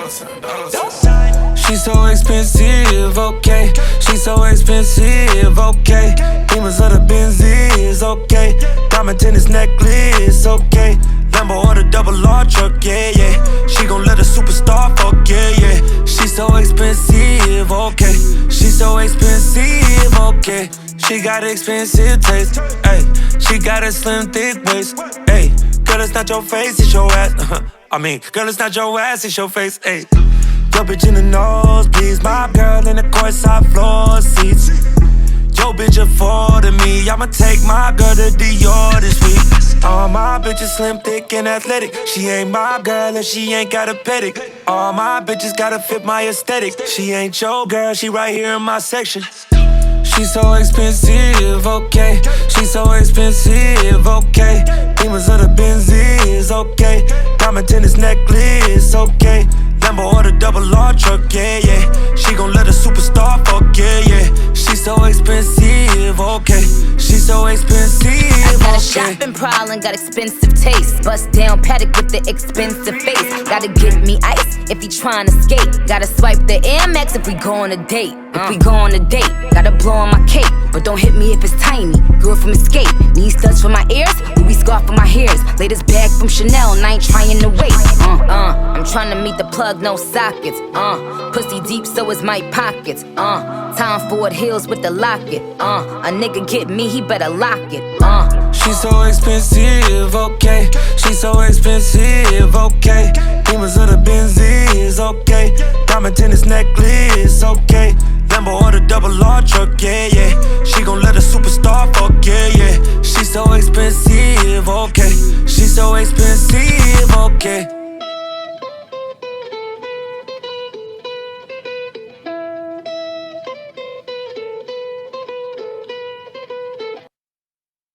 She's so expensive, okay. She's so expensive, okay. Demons of the Benzies, okay. Diamond tennis necklace, okay. Lambo or the double R truck, yeah, yeah. She gon' let a superstar fuck, yeah, yeah. She's so expensive, okay. She's so expensive, okay. She got expensive taste, ayy. She got a slim, thick waist, ayy. Girl, it's not your face, it's your ass. Girl, it's not your ass, it's your face, ayy. Yo, bitch in the nosebleeds, my girl in the courtside floor seats. Yo, bitch affording me, I'ma take my girl to Dior this week. All my bitches slim, thick, and athletic. She ain't my girl if she ain't got a pedic. All my bitches gotta fit my aesthetic. She ain't your girl, she right here in my section. She's so expensive, okay. She's so expensive, okay. Demons of the Benzies, okay. Diamond tennis necklace, okay. Lambo or the double R truck, yeah, yeah. She gon' let a superstar fuck, yeah, yeah. She's so expensive, okay. She's so expensive, okay. Got a shopping problem, got expensive taste. Bust down paddock with the expensive face. Gotta get me ice if he tryna skate. Gotta swipe the Air Max if we go on a date. If we go on a date, gotta blow on my cape. But don't hit me if it's tiny. Girl from Escape. Need studs for my ears, Louis scarf for my hairs. Latest bag from Chanel, and I ain't trying to wait. I'm tryna meet the plug, no sockets. Pussy deep, so is my pockets. Tom Ford Hills with the locket. A nigga get me, he better lock it. She's so expensive, okay. She's so expensive, okay. Demons of the Benzies, okay. Diamond tennis necklace, okay. Lambo or the double R truck, yeah, yeah. She gon' let us